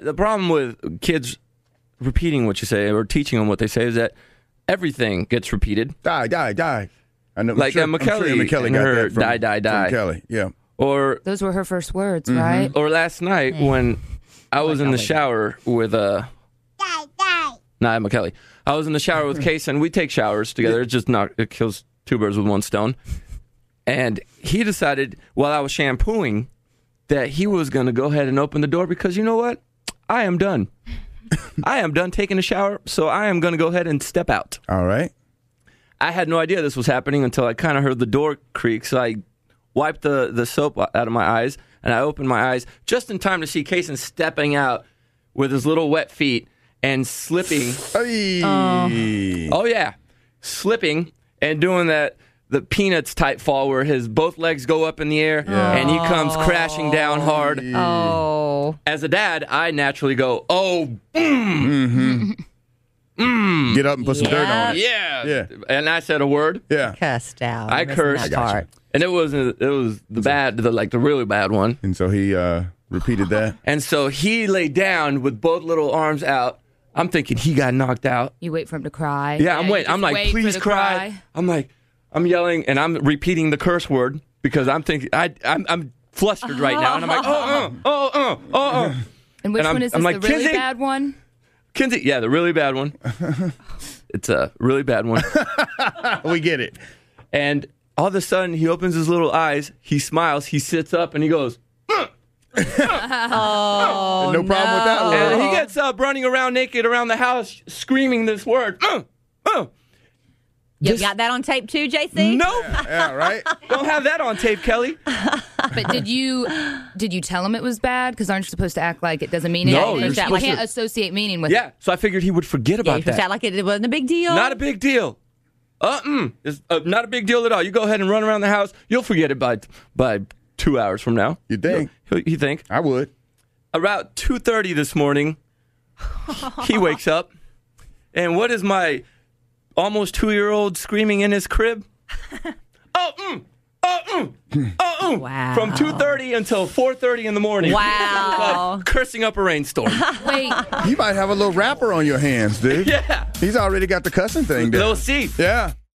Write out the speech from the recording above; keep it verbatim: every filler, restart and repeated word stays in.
the problem with kids repeating what you say or teaching them what they say is that everything gets repeated. Die, die, die. I know. Like sure, uh, McKelly, sure McKelly and got her that from, die, die, die. From Kelly, yeah. Or Those were her first words, Mm-hmm. right? or last night when I was in the shower with uh, Die, die. Nah, McKelly. I was in the shower with Case, and we take showers together. It just not it kills two birds with one stone. And he decided while I was shampooing that he was going to go ahead and open the door because you know what? I am done. I am done taking a shower, so I am going to go ahead and step out. All right. I had no idea this was happening until I kind of heard the door creak, so I wiped the, the soap out of my eyes, and I opened my eyes just in time to see Kaysen stepping out with his little wet feet and slipping. Hey. Oh, yeah. Slipping and doing that the Peanuts type fall where his both legs go up in the air Yeah. and he comes crashing down hard. Oh. As a dad, I naturally go, oh, Get up and put some dirt on it. yeah. Yeah. And I said a word. Yeah. Cussed out. I Missing cursed. that part. And it was it was the bad, the like the really bad one. And so he uh, repeated that. And so he lay down with both little arms out. I'm thinking he got knocked out. You wait for him to cry. Yeah, I'm you waiting. I'm just like, wait for please the cry. I'm like, I'm yelling and I'm repeating the curse word because I'm thinking I I'm, I'm flustered right now, and I'm like, oh, uh, oh, uh, oh, uh. And which And I'm- one is I'm this? like, the really Kinsey? bad one? Kinsey, yeah, the really bad one. It's a really bad one. We get it. And all of a sudden, he opens his little eyes. He smiles. He sits up and he goes, Oh, no problem with that one. and he gets up running around naked around the house, screaming this word. Uh, uh. You This- got that on tape too, J C? Nope. Yeah, right? Don't have that on tape, Kelly. But did you did you tell him it was bad? Because aren't you supposed to act like it doesn't mean No, anything? you're You supposed can't to- associate meaning with Yeah, so I figured he would forget Yeah, about you supposed to that. act like it, it wasn't a big deal. Not a big deal. Uh-uh. It's uh, not a big deal at all. You go ahead and run around the house. You'll forget it by by two hours from now. You think? You, you think? I would. Around two thirty this morning, he wakes up, and what is my almost two-year-old screaming in his crib? Oh, mm, oh, mm, oh, mm. Wow. From two thirty until four thirty in the morning. Wow. Uh, cursing up a rainstorm. Wait, You might have a little rapper on your hands, dude. Yeah. He's already got the cussing thing down. Little C. Yeah.